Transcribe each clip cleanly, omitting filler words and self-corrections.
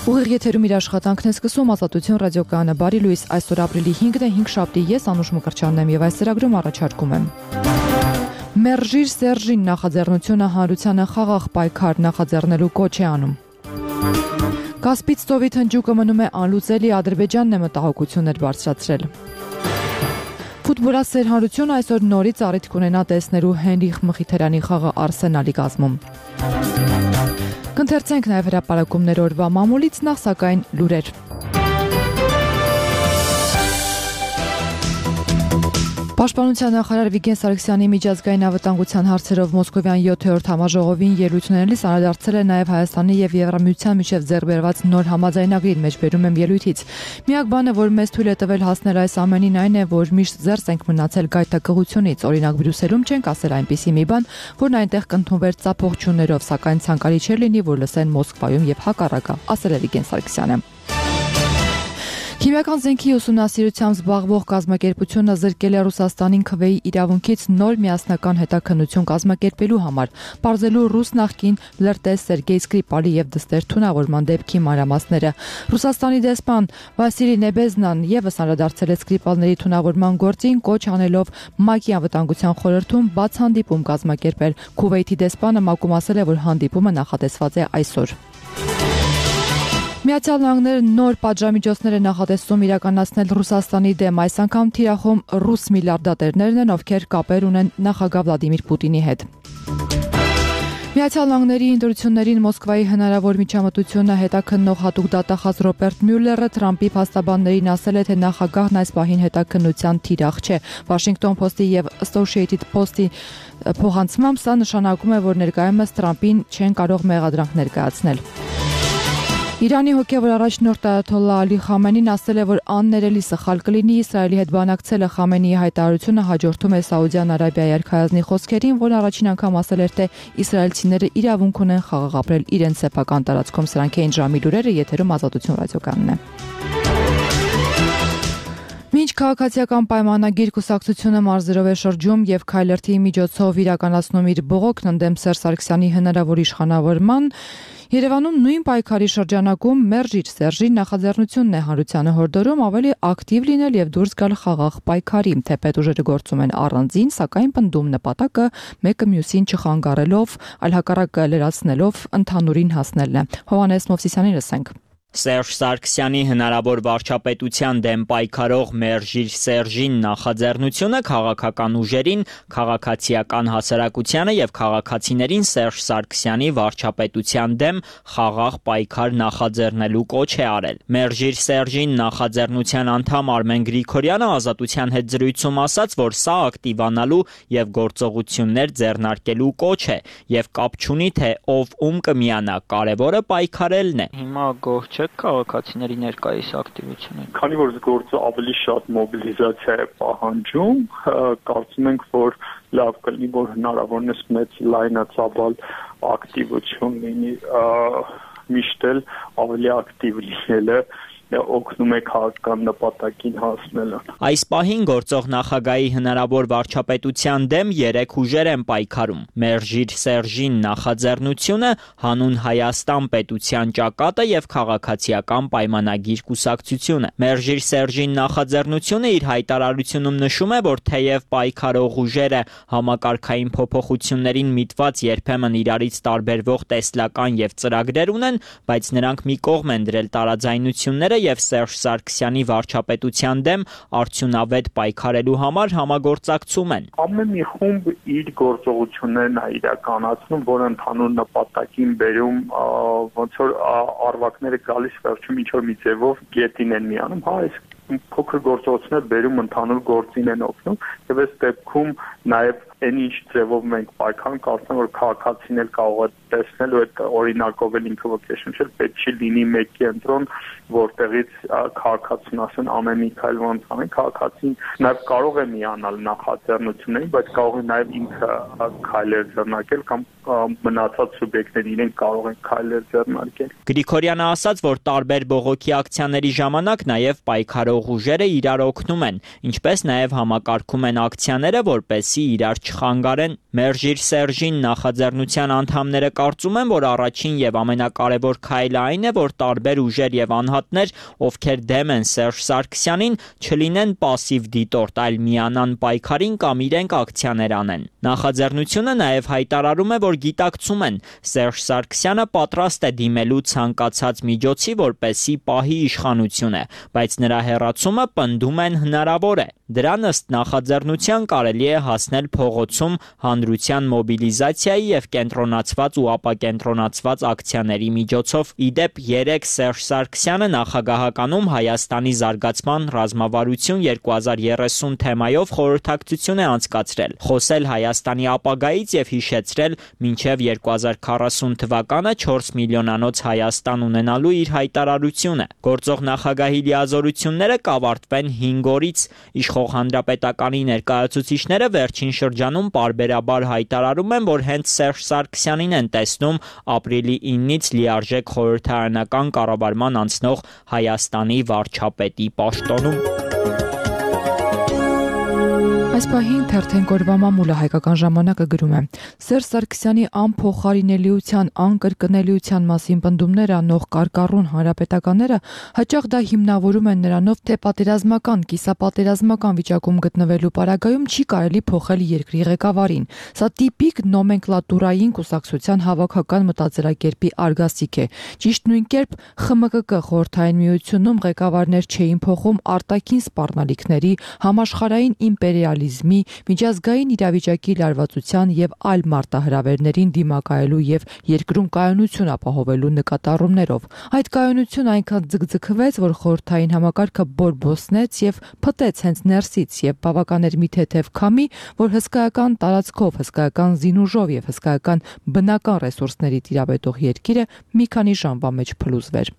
Ուղիղ եթերում իր աշխատանքն է սկսում Ազատություն ռադիոկայանը բարի լույս այսօր ապրիլի 5-ն է 5 շաբթի ես Անուշ Մկրտչյանն եմ եւ այս ծրագրում առաջարկում եմ Մերժիր Սերժին նախաձեռնությունը հանրությանը խաղաղ պայքար նախաձեռնելու կոչ է անում Կասպից ծովի թնջուկը մնում է անլուծելի Ադրբեջանն է մտահոգություններ բարձրացրել Ֆուտբոլասեր հանրությունը այսօր նորից առիթ կունենա տեսնելու Հենրիխ Մխիթարյանի խաղը Արսենալի կազմում Կընթերցենք նաև հրապարակումներ օրվա մամուլից նախ սակայն լուրեր Պաշտպանության նախարար Վիգեն Սարգսյանի միջազգային անվտանգության հարցերով Մոսկովյան 7-րդ համաժողովին ելույթներից անդրադարձել է նաև Հայաստանի եւ Եվրամիության միջև ձեռքբերված նոր համաձայնագրին մեջ բերում եմ ելույթից։ Միակ բանը, որ մեզ թույլ է տվել հասնել այս ամենին այն է, որ միշտ զերծ ենք մնացել գայթակղությունից, օրինակ Բրյուսելում չենք ասել այնպիսի մի բան, որն այնտեղ կընդունվեր ծափողջուններով, սակայն ցանկալի չէր լինի, որ լսեն Մոսկվայում եւ հակառակը, ասել է Վիգեն Սարգսյանը։ Քիմիական զենքի ուսումնասիրությամբ զբաղվող կազմակերպությունը զրկել է Ռուսաստանին քվեի իրավունքից նոր միասնական հետաքննություն կազմակերպելու համար, բարձելու ռուս նախկին լրտես Սերգեյ Սկրիպալի եւ դստեր թունավորման դեպքի մանրամասները։ Ռուսաստանի դեսպան Վասիլի Նեբեզնան եւս անդրադարձել է Սկրիպալների թունավորման գործին, կոչ անելով ՄԱԿ-ի անվտանգության խորհրդում բաց հանդիպում կազմակերպել։ Քուվեյթի դեսպանը ՄԱԿ-ում ասել է, որ հանդիպումը նախատեսված է այսօր։ Միացյալ Նահանգները նոր պատժամիջոցներ է նախատեսում իրականացնել Ռուսաստանի դեմ, այս անգամ թիրախում ռուս միլիարդատերներն են, ովքեր կապեր ունեն նախագահ Վլադիմիր Պուտինի հետ։ Միացյալ Նահանգների ընտրություններին Մոսկվայի հնարավոր միջամտությունը հետաքննող հատուկ դատախազ Ռոբերտ Մյուլլերը Թրամփի փաստաբաններին ասել է, թե նախագահն այս պահին հետաքննության թիրախ չէ։ Washington Post-ի եւ Associated Post-ի փոխանցմամբ սա նշանակում է, որ ներկայումս Թրամփին չեն կարող մեղադրանք ներկայացնել։ Իրանի հոգևոր առաջնորդ Այաթոլլահ Ալի Խամենին ասել է, որ աններելի սխալ կլինի Իսրայելի հետ բանակցելը Խամենիի հայտարարությունը հաջորդում է Սաուդյան Արաբիայի արքայազնի խոսքերին, որն առաջին անգամ ասել էր, թե իսրայելցիները իրավունք ունեն խաղաղ ապրել իրենց սեփական տարածքում։ Սրանք էին ժամի լուրերը, եթերում Ազատություն ռադիոկայանն է։ Մինչ քաղաքացիական պայմանագիր կուսակցությունը մարզերով է շրջում եւ Քայլերթի միջոցով իրականացնում իր բողոքն ընդդեմ Սերժ Սարգսյանի հնարավոր իշխանավորման, Երևանում նույն պայքարի շրջանակում Մերժիր Սերժին նախաձեռնությունն է հանրությանը հորդորում ավելի ակտիվ լինել եւ դուրս գալ խաղաղ պայքարի, թեպետ ուժերը գործում են առանձին, սակայն պնդում նպատակը մեկը մյուսին չխանգարելով, այլ հակառակը լրացնելով ընդհանուրին հասնելն է։ Հովհաննես Մովսիսյանին լսենք։ Սերժ Սարգսյանի հնարավոր վարչապետության դեմ պայքարող Մերժիր Սերժին նախաձեռնությունը քաղաքական ուժերին, քաղաքացիական հասարակությանը եւ քաղաքացիներին Սերժ Սարգսյանի վարչապետության դեմ խաղաղ պայքար նախաձեռնելու կոչ է արել։ Մերժիր Սերժին նախաձեռնության անդամ Արմեն Գրիգորյանը Ազատության հետ զրույցում ասաց, որ սա ակտիվանալու եւ գործողություններ ձեռնարկելու կոչ է եւ կապ չունի թե ով ում կմիանա, կարեւորը պայքարելն է։ Հիմա գոհ չեք քաղաքացիների ներկայիս ակտիվությունը։ Քանի որ գործը ավելի շատ մոբիլիզացիա է պահանջում, կարծում ենք, որ լավ կլինի, որ հնարավորինս մեծ լայնածավալ ակտիվություն լինի, միշտ էլ ավելի ակտիվ լինելը օգնում է քաղաքական նպատակին հասնելը։ Այս պահին գործող նախագահի հնարավոր վարչապետության դեմ 3 ուժեր են պայքարում։ Մերժիր Սերժին նախաձեռնությունը, Հանուն Հայաստան պետության ճակատը եւ քաղաքացիական պայմանագիր կուսակցությունը։ Մերժիր Սերժին նախաձեռնությունը իր հայտարարությունում նշում է, որ թեև պայքարող ուժերը համակարգային փոփոխություններին միտված երբեմն իրարից տարբերվող տեսլական եւ ծրագրեր ունեն, բայց նրանք մի կողմ են դրել տարաձայնությունները եւ Սերժ Սարգսյանի վարչապետության դեմ արդյունավետ պայքարելու համար համագործակցում են։ Ամեն մի խումբ իր գործողություններն է իրականացնում, որը ընդհանուր նպատակին բերում, ոնց որ արվակները գալիս վերջում ինչ որ մի ձևով գետին են միանում, հա, այս փոքր գործողությունները բերում ընդհանուր գործին են օգնում եւ այս դեպքում նաեւ այն ինչ ձևով մենք պայքարում, կարծում եմ, որ քաղաքացին էլ կարող է տեսնել, որ այդ օրինակով էլ ինքը ոքեշն չէ, պետք չի լինի մեկ կենտրոն, որտեղից քաղաքացին ասեն ամեն մի քայլ ոնց անեն, քաղաքացին նաեւ կարող է միանալ նախաձեռնություններին, բայց կարող է նաեւ ինքը քայլեր ձեռնարկել կամ մնացած սուբյեկտները իրենք կարող են քայլեր ձեռնարկել։ Գրիգորյանը ասաց, որ տարբեր բողոքի ակցիաների ժամանակ նաեւ պայքարող ուժերը իրար օգնում են, ինչպես նաեւ համակարգում են ակցիաները, որպեսզի իրար չխանգարեն։ Մերժիր Սերժին նախաձեռնության անդամները կարծում են, որ առաջին եւ ամենակարևոր քայլը այն է, որ տարբեր ուժեր եւ անհատներ, ովքեր դեմ են Սերժ Սարգսյանին, չլինեն պասիվ դիտորդ, այլ միանան պայքարին կամ իրենք ակցիաներ անեն։ Նախաձեռնությունը նաեւ հայտարարում է, որ գիտակցում են Սերժ Սարգսյանը պատրաստ է դիմելու ցանկացած միջոցի, որպեսզի պահի իշխանությունը, բայց նրա հեռացումը պնդում են հնարավոր է։ Դրան ըստ նախաձեռնության կարելի է հասնել փողոցում հանրության մոբիլիզացիայի եւ կենտրոնացված ու ապակենտրոնացված ակցիաների միջոցով։ Իդեպ 3 Սերժ Սարգսյանը նախագահականում Հայաստանի զարգացման ռազմավարություն 2030 թեմայով խորհրդակցություն է անցկացրել, խոսել Հայաստանի ապագայից եւ հիշեցրել մինչեւ 2040 թվականը 4 միլիոնանոց Հայաստան ունենալու իր հայտարարությունը։ Գործող նախագահի լիազորությունները կավարտվեն 5 օրից։ Իշխող հանրապետականի ներկայացուցիչները վերջին շրջանում պարբերաբար հայտարարում են, որ հենց Սերժ Սարգսյանին են տեսնում ապրիլի 9-ից լիարժեք խորհրդարանական կառավարման անցնող Հայաստանի վարչապետի պաշտոնում։ Այս պահին թերթեն կորվա մամուլը Հայկական ժամանակը գրում է. Սերժ Սարգսյանի անփոխարինելիության, անկրկնելիության մասին պնդումները անող կարկառուն հանրապետականները հաճախ դա հիմնավորում են նրանով, թե պատերազմական, կիսապատերազմական վիճակում գտնվելու պարագայում չի կարելի փոխել երկրի ղեկավարին։ Սա տիպիկ նոմենկլատուրային կուսակցության հավաքական մտածելակերպի արգասիկ է։ Ճիշտ նույն կերպ ԽՄԿԿ խորհրդային միությունում ղեկավարներ չէին փոխում արտաքին սպառնալիքների, համաշխարհային իմպերիալիզմի, միջազգային իրավիճակի լարվածության եւ այլ մարտահրավերներին դիմակայելու եւ երկրում կայունություն ապահովելու նկատառումներով։ Այդ կայունությունը այնքան ձգձգվեց, որ խորհրդային համակարգը բորբոսնեց եւ փտեց հենց ներսից եւ բավական էր մի թեթև քամի, որ հսկայական տարածքով, հսկայական զինուժով եւ հսկայական բնական ռեսուրսների տիրապետող երկիրը մի քանի ժամվա մեջ փլուզվեր։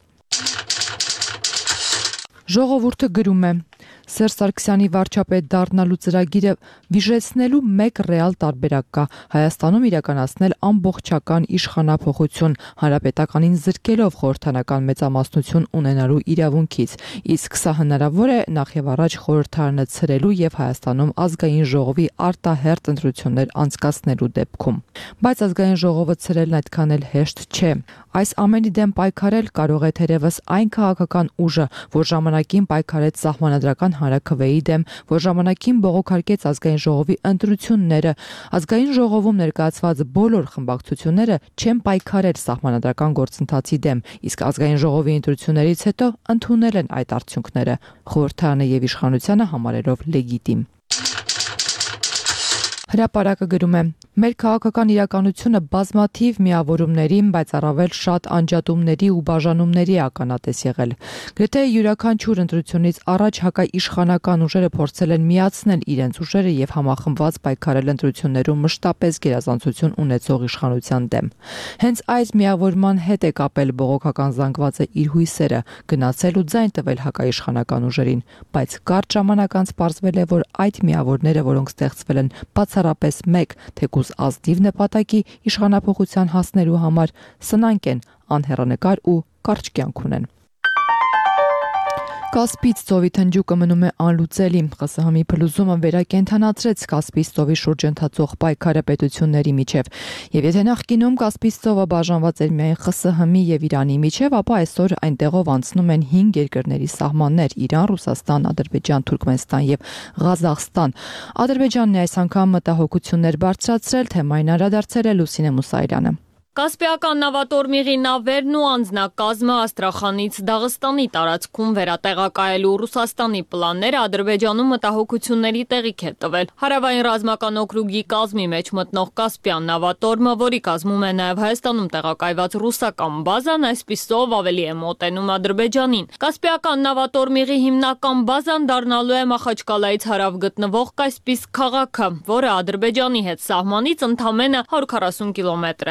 Ժողովուրդը գրում է. Սերժ Սարգսյանի վարչապետ դառնալու ծրագիրը վիժեցնելու մեկ ռեալ տարբերակ կա՝ Հայաստանում իրականացնել ամբողջական իշխանափոխություն, հանրապետականին զրկելով խորհրդանական մեծամասնություն ունենալու իրավունքից, իսկ սա հնարավոր է նախ եւ առաջ խորհրդարանը ցրելու եւ Հայաստանում ազգային ժողովի արտահերթ ընտրություններ անցկացնելու դեպքում։ Բայց ազգային ժողովը ցրելն այդքան էլ հեշտ չէ։ Այս ամենի դեմ պայքարել կարող է թերևս այն քաղաքական ուժը, որ ժամանակին պայքարեց սահմանադրական հանրաքվեի դեմ, որ ժամանակին բողոքարկեց ազգային ժողովի ընտրությունները, ազգային ժողովում ներկայացված բոլոր խմբակցությունները չեն պայքարել սահմանադրական գործընթացի դեմ, իսկ ազգային ժողովի ընտրություններից հետո ընդունել են այդ արդյունքները, խորհրդարանը եւ իշխանությանը համարելով լեգիտիմ։ Հրապարակը գրում է. Մեր քաղաքական իրականությունը բազմաթիվ միավորումների, բայց առավել շատ անջատումների ու բաժանումների ականատես եղել։ Գրեթե յուրաքանչյուր ընտրությունից առաջ հակաիշխանական ուժերը փորձել են միացնել իրենց ուժերը եւ համախմբված պայքարել ընտրություններում մշտապես գերազանցություն ունեցող իշխանության դեմ։ Հենց այս միավորման հետ է կապել բողոքական զանգվածը իր հույսերը, գնացել ու ձայն տվել հակաիշխանական ուժերին, բայց կարճ ժամանակ անց պարզվել է, որ այդ միավորները, որոնք ստեղծվել են բացառապես մեկ, թեկուզ ազնիվ նպատակի իշխանափոխության հասնելու համար, սնանկ են, անհեռանկար ու կարճ կյանք ունեն։ Կասպից ծովի թնջուկը մնում է անլուծելի։ ԽՍՀՄ-ի փլուզումը վերակենդանացրեց Կասպից ծովի շուրջ ընթացող պայքարը պետությունների միջև։ Եվ եթե նախկինում Կասպից ծովը բաժանված էր միայն ԽՍՀՄ-ի եւ Իրանի միջև, ապա այսօր այնտեղով անցնում են 5 երկրների սահմաններ՝ Իրան, Ռուսաստան, Ադրբեջան, Թուրքմենստան եւ Ղազախստան։ Ադրբեջանն է այս անգամ մտահոգություններ բարձրացրել, թեմային անդրադարձել է Լուսինե Մուսայելյանը։ Կասպիական նավատորմիղի նավերն ու անձնակազմը Աստրախանից Դաղստանի տարածքում վերատեղակայելու Ռուսաստանի պլանները Ադրբեջանում մտահոգությունների տեղիք է տվել։ Հարավային ռազմական օկրուգի կազմի մեջ մտնող Կասպիան նավատորմը, որի կազմում է նաև Հայաստանում տեղակայված ռուսական բազան, այսպիսով ավելի է մոտենում Ադրբեջանին։ Կասպիական նավատորմիղի հիմնական բազան դառնալու է Մախաչկալայից հարավ գտնվող Կասպիսկ քաղաքը, որը Ադրբեջանի հետ սահմանից ընդամենը 140 կիլոմետր է հեռու։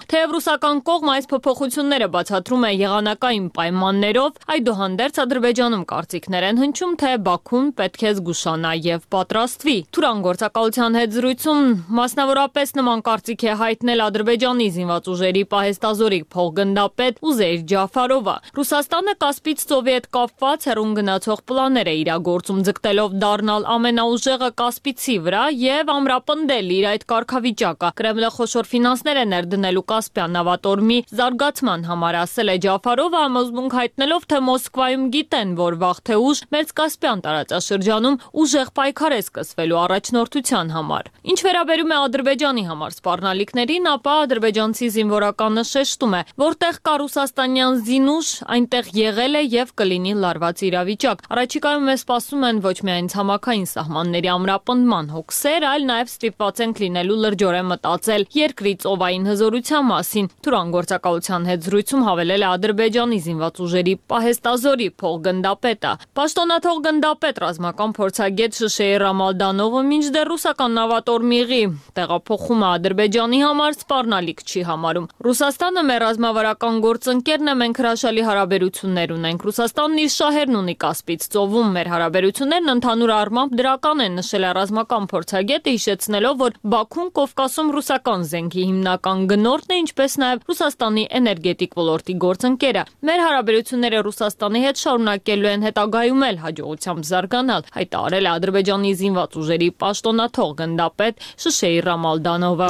Թեև ռուսական կողմը այս փոփոխությունները բացատրում է եղանակային պայմաններով, այդուհանդերձ Ադրբեջանում կարծիքներ են հնչում, թե Բաքուն պետք է զգուշանա եւ պատրաստվի։ Թուրան գործակալության հետ զրույցում մասնավորապես նման կարծիք է հայտնել Ադրբեջանի զինված ուժերի պահեստազորի փոխգնդապետ Ուզեյր Ջաֆարովը։ Ռուսաստանը Կասպից ծովի հետ կապված հեռուն գնացող պլաններ է իրագործում, ձգտելով դառնալ ամենաուժեղը Կասպիցի վրա եւ ամրապնդել իր այդ կարգավիճակը։ Կրեմլը խոշոր ֆինանսներ է ներդնելու Կասպյան նավատորմի զարգացման համար, ասել է Ջաֆարովը, համոզմունք հայտնելով, թե Մոսկվայում գիտեն, որ վաղ թե ուշ Մերձկասպյան տարածաշրջանում ուժեղ պայքար է սկսվելու առաջնորդության համար։ Ինչ վերաբերում է Ադրբեջանի համար սպառնալիքներին, ապա ադրբեջանցի զինվորականը շեշտում է, որտեղ կա ռուսաստանյան զինուժ, այնտեղ եղել է եւ կլինի լարված իրավիճակ։ Առաջիկայում մեզ սպասում են ոչ միայն ցամաքային սահմանների ամրապնդման հոգսեր, այլ նաեւ ստիպված ենք լինելու լրջորեն մտածել երկրի ծովային հզորության մասին։ Թուրան գործակալության հետ զրույցում հավելել է Ադրբեջանի զինված ուժերի պահեստազորի փոխգնդապետը։ Պաշտոնաթող գնդապետ ռազմական փորձագետ Շշեյ Ռամալդանովը մինչդեռ ռուսական նավատորմիղի տեղափոխումը Ադրբեջանի համար սպառնալիք չի համարում։ Ռուսաստանը մեր ռազմավարական գործընկերն է, մենք հրաշալի հարաբերություններ ունենք։ Ռուսաստանն իր շահերն ունի Կասպից ծովում, մեր հարաբերություններն ընդհանուր առմամբ դրական են, նշել է ռազմական փորձագետը, հիշեցնելով, որ Բաքուն Կովկասում ռուսական զենքի հիմնական գնորդն է, ինչպես նաև Ռուսաստանի էներգետիկ ոլորտի գործընկերը։ Մեր հարաբերությունները Ռուսաստանի հետ շարունակելու են հետագայում էլ հաջողությամբ զարգանալ, հայտարարել է Ադրբեջանի զինված ուժերի պաշտոնաթող գնդապետ Շշեյ Ռամալդանովը։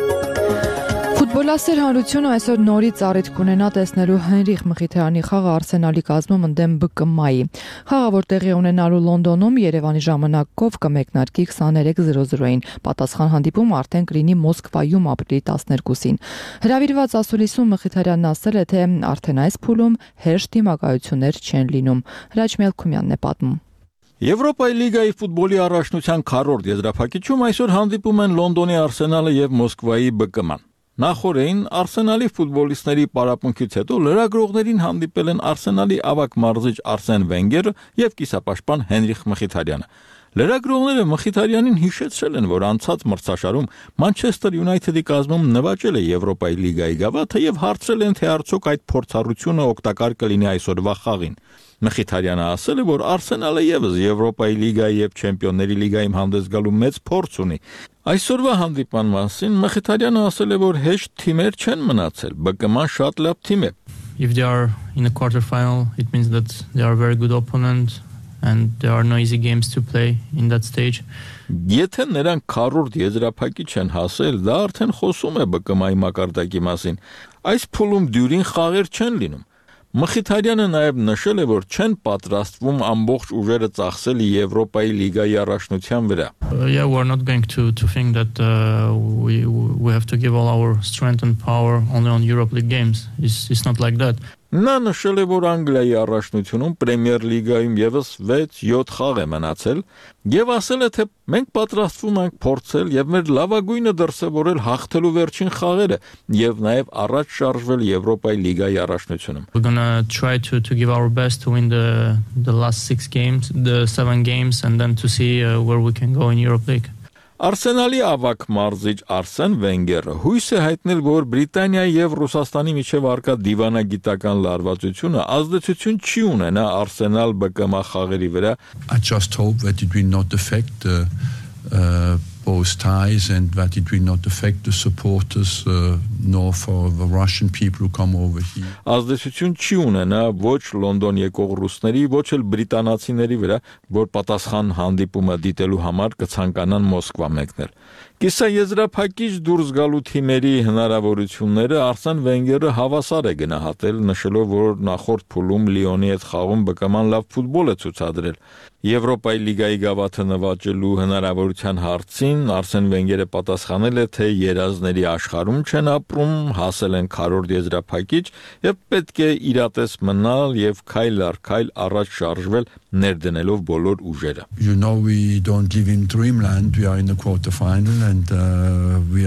Ֆուտբոլասեր հանրությունը այսօր նորից առիթ կունենա տեսնելու Հենրիխ Մխիթարյանի խաղը Արսենալի կազմում ընդդեմ ԲԿՄ-ի։ Խաղը, որ տեղի ունենալու Լոնդոնում, Երևանի ժամանակով կմեկնարկի 23:00-ին։ Պատասխան հանդիպում արդեն կլինի Մոսկվայում ապրիլի 12-ին։ Հրավիրված ասուլիսում Մխիթարյանն ասել է, թե արդեն այս փուլում հեշտ դիմակայություններ չեն լինում։ Հրաչ Մելքումյանն է պատմում։ Եվրոպայի լիգայի ֆուտբոլի առաջնության քառորդ եզրափակիչում այսօր հանդիպում են Լոնդոնի Արսենալը եւ Մոսկվայի ԲԿՄ-ն։ Նախորդին Արսենալի ֆուտբոլիստների պարապմունքից հետո լրագրողներին հանդիպել են Արսենալի ավագ մարզիչ Արսեն Վենգերը եւ կիսապաշտպան Հենրիխ Մխիթարյանը։ Լրագրողները Մխիթարյանին հիշեցրել են, որ անցած մրցաշարում Մանչեսթեր Յունայթեդի կազմում նվաճել է Եվրոպայի լիգայի գավաթը եւ հարցրել են, թե արդյոք այդ փորձառությունը օգտակար կլինի այսօրվա խաղին։ Մխիթարյանը ասել է, որ Արսենալը եւս Եվրոպայի լիգայի եւ Չեմպիոնների լիգայում հանդես գալու մեծ փորձ ունի։ Այսօրվա հանդիպման մասին Մխիթարյանը ասել է, որ հեշտ թիմեր չեն մնացել, ԲԿՄ-ն շատ լավ թիմ է։ If they are in a quarter final, it means that they are a very good opponent and there are no easy games to play in that stage. Եթե նրանք քառորդ եզրափակիչ են հասել, դա արդեն խոսում է ԲԿՄ-ի մակարդակի մասին։ Այս փուլում դյուրին խաղեր չեն լինում։ Մխիթարյանը նաև նշել է, որ չեն պատրաստվում ամբողջ ուժերը ծախսել Եվրոպայի լիգայի առաջնության վրա։ Yeah, we're not going to think that we have to give all our strength and power only on Europe League games. It's not like that. Նա նշել է, որ Անգլիայի առաջնությունում Պրեմիեր լիգայում եւս 6-7 խաղ է մնացել եւ ասել է, թե մենք պատրաստվում ենք փորձել եւ մեր լավագույնը դրսեւորել հաղթելու վերջին խաղերը եւ նաեւ առաջ շարժվել Եվրոպայի լիգայի առաջնությունում։ We're going to try to give our best to win the last 6 games, the 7 games and then to see where we can go in Europe League. Արսենալի ավագ մարզիչ Արսեն Վենգերը հույս է հայտնել, որ Բրիտանիայի եւ Ռուսաստանի միջև առկա դիվանագիտական լարվածությունը ազդեցություն չի ունենա Արսենալ ԲԿՄ խաղերի վրա։ I just hope that it will not affect both ties and that it will not affect the supporters nor for the Russian people who come over here. Ազդեցություն չի ունենա ոչ Լոնդոն եկող ռուսների, ոչ էլ բրիտանացիների վրա, որ պատասխան հանդիպումը դիտելու համար կցանկանան Մոսկվա մեկնել։ Կիսաեզրափակիչ դուրս գալու թիմերի հնարավորությունները Արսեն Վենգերը հավասար է գնահատել, նշելով, որ նախորդ փուլում Լիոնի հետ խաղում ԲԿՄ-ն լավ ֆուտբոլ է ցուցադրել։ Եվրոպայի լիգայի գավաթը նվաճելու հնարավորության հարցին Արսեն Վենգերը պատասխանել է, թե երազների աշխարհում չեն ապրում, հասել են քառորդ եզրափակիչ եւ պետք է իրատես մնալ եւ քայլ առ քայլ առաջ շարժվել ներդնելով բոլոր ուժերը։ You know, we don't live in dreamland. We are in the quarter final and we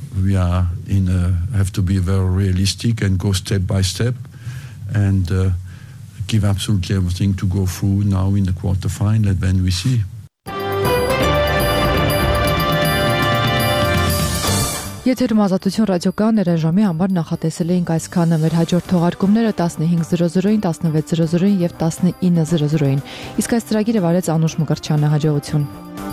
have to be very realistic and go step by step and give absolutely everything to go through now in the quarter final and then we see. Եթերում Ազատություն ռադիոկաները ժամի համար նախատեսել էինք այսքանը, մեր հաջորդ թողարկումները 15:00-ին, 16:00-ին եւ 19:00-ին։ Իսկ այս ծրագիրը վարեց Անուշ Մկրտչյանը, հաջողություն։